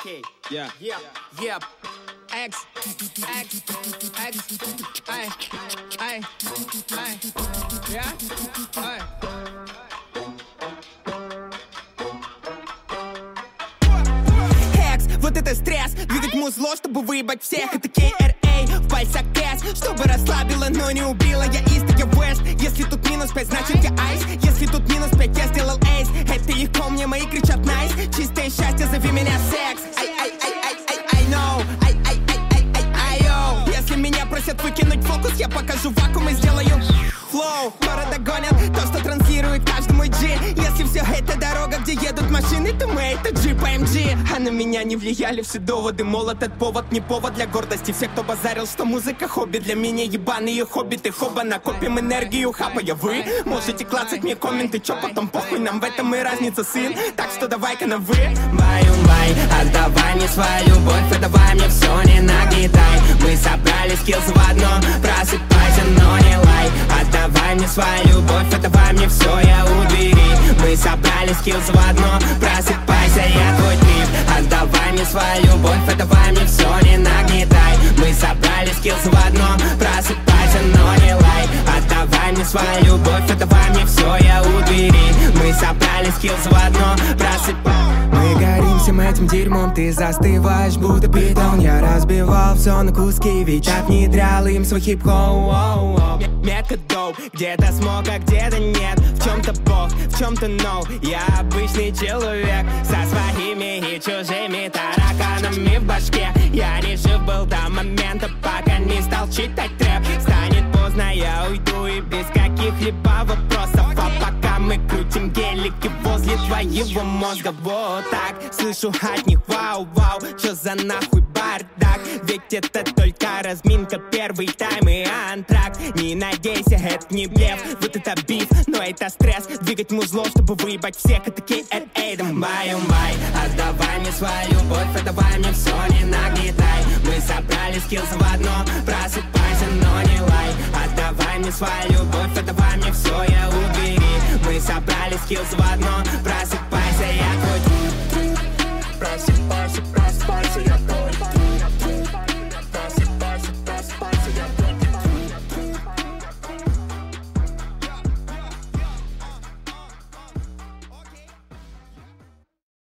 Okay. Yeah. Yep. X. Ay. Yeah. Ay. Вот это стресс, двигать музло, чтобы выебать всех. Это KRA, в пальцах кэс, чтобы расслабило, но не убило. Я ист, я вест. Если тут минус 5, значит я айс. Если тут минус 5, я сделал эйс. Это легко, мне мои кричат найс. Чистое счастье, зови меня секс. I know. Если меня просят выкинуть фокус, я покажу вакуум и сделаю флоу. Скоро догонят то, что транслирует каждый мой G. Если все это дорога, где едут машины, то мы это джип AMG. А на меня не влияли все доводы. Мол, этот повод не повод для гордости. Все, кто базарил, что музыка хобби, для меня ебаные хоббиты. Хоба, накопим энергию, хапая. Вы можете клацать мне комменты. Чё потом похуй, нам в этом и разница, сын. Так что давай-ка на вы. Бай, отдавай мне свою любовь, отдавай мне все, не нагнетай. Мы собрали скиллс в одно, просыпайся, но не лай. Отдавай мне свою любовь, отдавай мне все, я у двери. Мы собрали скиллс в одно, просыпайся, я твой тип. Отдавай мне свою любовь, отдавай мне все, не нагнетай. Мы собрали скиллс в одно, просыпайся, но не лай. Отдавай мне свою любовь, отдавай мне все, я у двери. Мы собрали скиллс в одно, просыпайся. Мы горим всем этим дерьмом, ты застываешь, будто питон. Я разбивал все на куски, ведь так внедрял им свой хип-хоп. Метка доп, где-то смог, а где-то нет. В чем-то бог, в чем-то no. Я обычный человек со своими и чужими тараканами в башке. Я не жив был до момента, пока не стал читать трэп. Станет поздно, я уйду и без каких-либо вопросов. А пока мы крутим гелики возле твоего мозга. Вот так, слышу от них вау-вау. Чё за нахуй бардак? Ведь это только разминка, первый тайм и антракт. Не надейся, это не блеф, вот это биф, но это стресс. Двигать музло, чтобы выебать всех, это KRA. Бай, отдавай мне свою любовь, отдавай мне все, не нагнетай. Мы собрали скиллс в одно, просыпайся, но не лай. Отдавай мне свою любовь, отдавай мне все, я у двери. Мы собрали скиллс в одно, просыпайся, я твой.